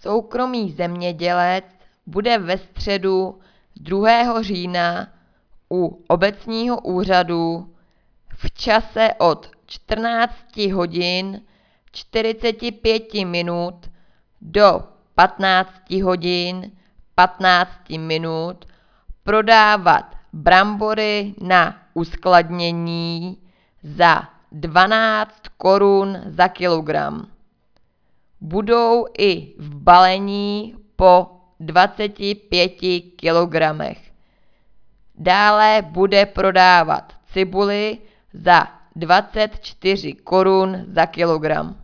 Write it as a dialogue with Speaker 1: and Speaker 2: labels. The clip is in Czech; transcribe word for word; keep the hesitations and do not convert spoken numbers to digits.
Speaker 1: Soukromý zemědělec bude ve středu druhého října u obecního úřadu v čase od čtrnáct hodin čtyřicet pět minut do patnáct hodin patnáct minut prodávat brambory na uskladnění za dvanáct korun za kilogram. Budou i v balení po dvaceti pěti kilogramech. Dále bude prodávat cibuli za dvacet čtyři korun za kilogram.